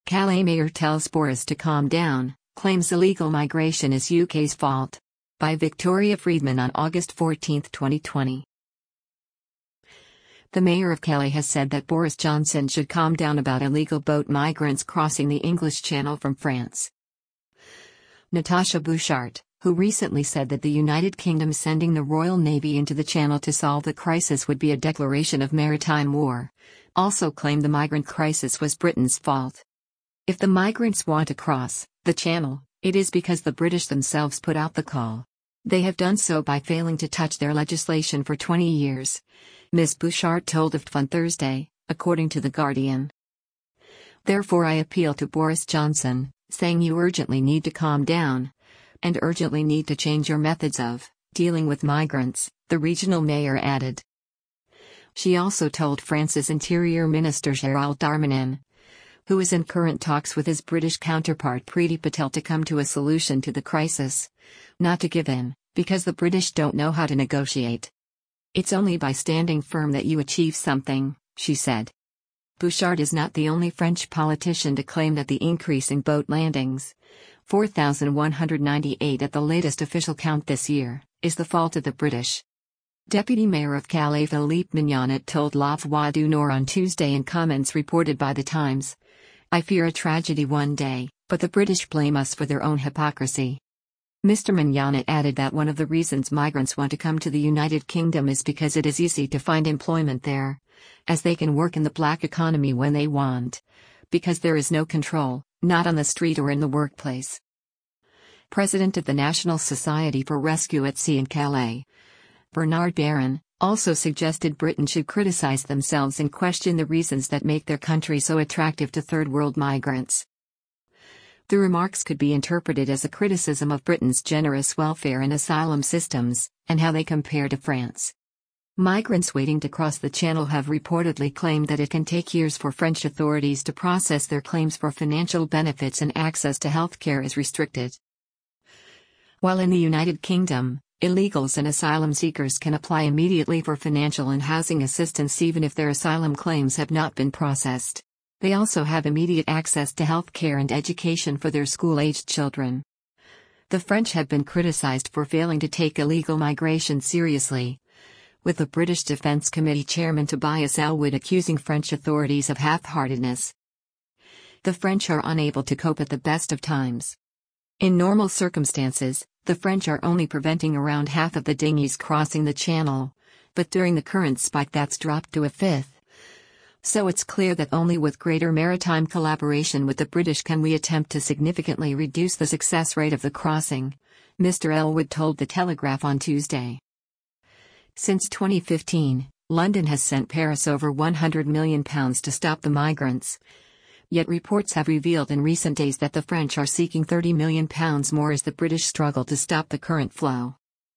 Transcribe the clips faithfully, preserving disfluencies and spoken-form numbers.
Calais mayor tells Boris to calm down, claims illegal migration is U K's fault. By Victoria Friedman on August fourteenth, twenty twenty. The mayor of Calais has said that Boris Johnson should calm down about illegal boat migrants crossing the English Channel from France. Natasha Bouchart, who recently said that the United Kingdom sending the Royal Navy into the Channel to solve the crisis would be a declaration of maritime war, also claimed the migrant crisis was Britain's fault. If the migrants want to cross the Channel, it is because the British themselves put out the call. They have done so by failing to touch their legislation for twenty years, Miz Bouchart told F T on Thursday, according to The Guardian. Therefore I appeal to Boris Johnson, saying you urgently need to calm down, and urgently need to change your methods of dealing with migrants, the regional mayor added. She also told France's Interior Minister Gérald Darmanin, who is in current talks with his British counterpart Priti Patel to come to a solution to the crisis, not to give in, because the British don't know how to negotiate. It's only by standing firm that you achieve something, she said. Bouchart is not the only French politician to claim that the increase in boat landings, four thousand one hundred ninety-eight at the latest official count this year, is the fault of the British. Deputy Mayor of Calais Philippe Mignonnet told La Voix du Nord on Tuesday in comments reported by The Times, I fear a tragedy one day, but the British blame us for their own hypocrisy. Mister Mignonnet added that one of the reasons migrants want to come to the United Kingdom is because it is easy to find employment there, as they can work in the black economy when they want, because there is no control, not on the street or in the workplace. President of the National Society for Rescue at Sea in Calais, Bernard Baron, also suggested Britain should criticize themselves and question the reasons that make their country so attractive to third-world migrants. The remarks could be interpreted as a criticism of Britain's generous welfare and asylum systems, and how they compare to France. Migrants waiting to cross the Channel have reportedly claimed that it can take years for French authorities to process their claims for financial benefits and access to health care is restricted. While in the United Kingdom, illegals and asylum seekers can apply immediately for financial and housing assistance even if their asylum claims have not been processed. They also have immediate access to health care and education for their school-aged children. The French have been criticized for failing to take illegal migration seriously, with the British Defence Committee Chairman Tobias Ellwood accusing French authorities of half-heartedness. The French are unable to cope at the best of times. In normal circumstances, the French are only preventing around half of the dinghies crossing the Channel, but during the current spike that's dropped to a fifth. So it's clear that only with greater maritime collaboration with the British can we attempt to significantly reduce the success rate of the crossing, Mister Ellwood told The Telegraph on Tuesday. Since twenty fifteen, London has sent Paris over one hundred million pounds to stop the migrants. Yet reports have revealed in recent days that the French are seeking thirty million pounds more as the British struggle to stop the current flow.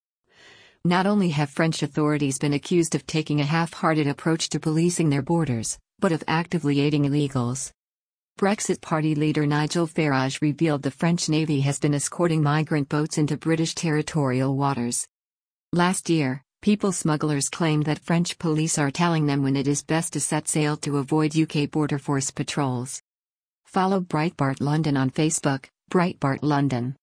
Not only have French authorities been accused of taking a half-hearted approach to policing their borders, but of actively aiding illegals. Brexit Party leader Nigel Farage revealed the French Navy has been escorting migrant boats into British territorial waters. Last year, people smugglers claimed that French police are telling them when it is best to set sail to avoid U K border force patrols. Follow Breitbart London on Facebook, Breitbart London.